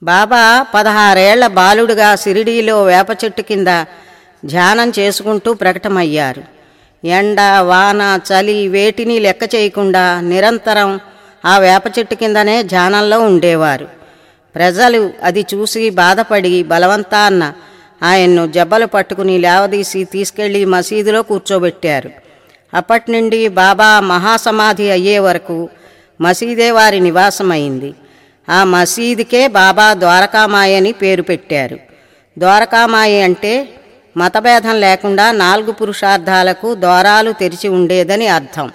బాబా 16 ఏళ్ల బాలుడుగా షిరిడీలో వేప చెట్టు కింద ధ్యానం చేసుకుంటూ ప్రకటమయ్యారు. ఎండ, వాన, చలి వేటిని లెక్క చేయకుండా నిరంతరం ఆ వేప చెట్టు కిందనే ధ్యానంలో ఉండేవారు. ప్రజలు అది చూసి బాధపడి బలవంతాన్న ఆయన్ను జబ్బలు పట్టుకుని లేవదీసి తీసుకెళ్లి మసీదులో కూర్చోబెట్టారు. అప్పటి నుండి బాబా మహాసమాధి అయ్యే వరకు మసీదే వారి నివాసమైంది. ఆ మసీదుకే బాబా ద్వారకామాయి అని పేరు పెట్టారు. ద్వారకామాయి అంటే మతభేదం లేకుండా 4 పురుషార్థాలకు ద్వారాలు తెరిచి ఉండేదని అర్థం.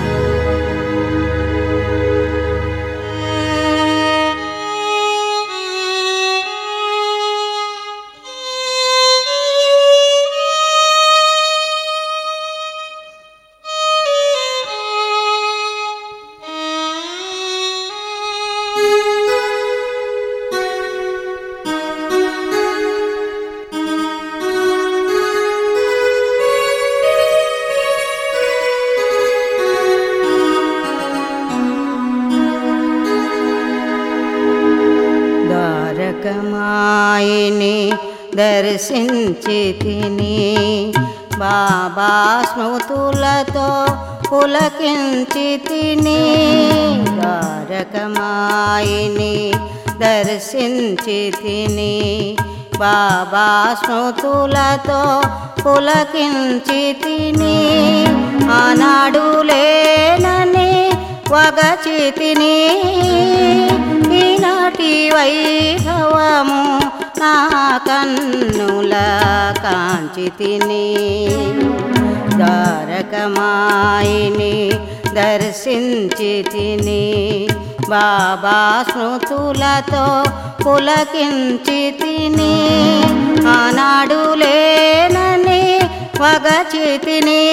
ద్వారకమాయిని దర్శించి తిని బాబా స్మృతులతో పులకించి తిని. ద్వారకమాయిని దర్శించి తిని బాబా స్మృతులతో పులకించి తిని. ఆనాడు లేనని వగచి తిని ఈనాటి వైభవము నా కన్నుల కాంచి తిని. ద్వారకమాయిని దర్శించి తిని బాబా స్మృతులతో పులకించి తిని. ఆనాడు లేనని వగచి తిని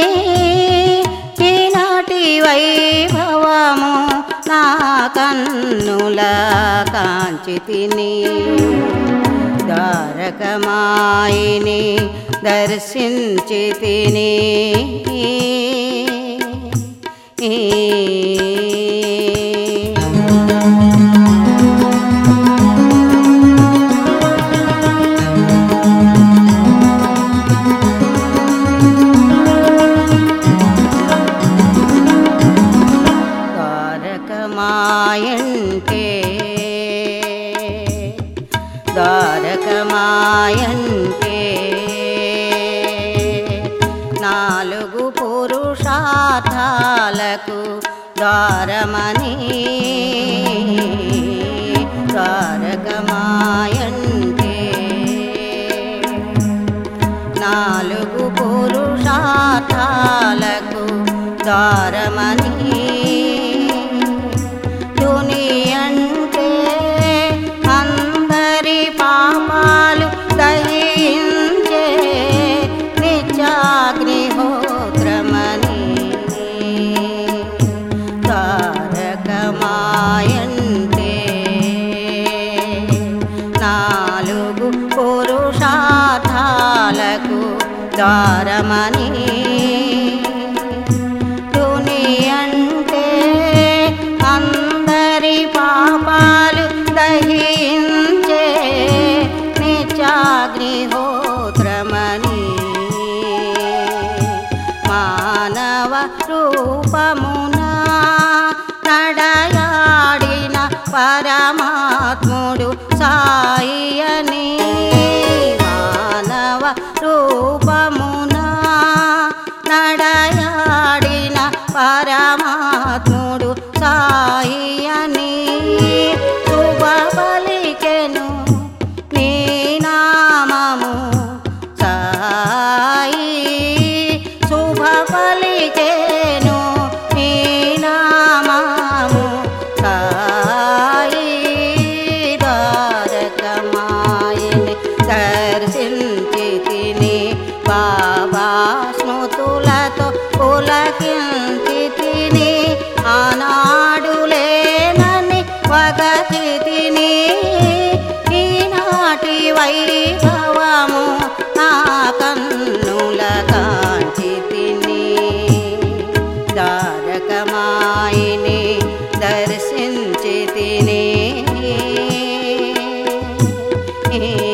ఈనాటి వైభవము నా కన్నుల కాంచి తిని. ద్వారకమాయిని దర్శించి తిని. ద్వారకమాయంటే 4 పురుషార్థాలకు ద్వారమని. ద్వారకమాయంటే 4 పురుషార్థాలకు ద్వారమని. పాపాలు దహించే నిత్యాగ్నిహోత్రమని. ద్వారకమాయంటే 4 పురుషార్థాలకు ద్వారమని. దునియంటే అందరి పాపాలు దహించే నిత్యాగ్నిహోత్రమని. మానవ రూపమున నడయాడిన పరమాత్ముడు సాయియని. మానవ రూపమున నడయాడిన పరమాత్ముడు సాయియని. శుభ పలికెను నీ నామము సాయి. శుభ పలికెను నీ నామము సాయి. ద్వారకమాయి నీ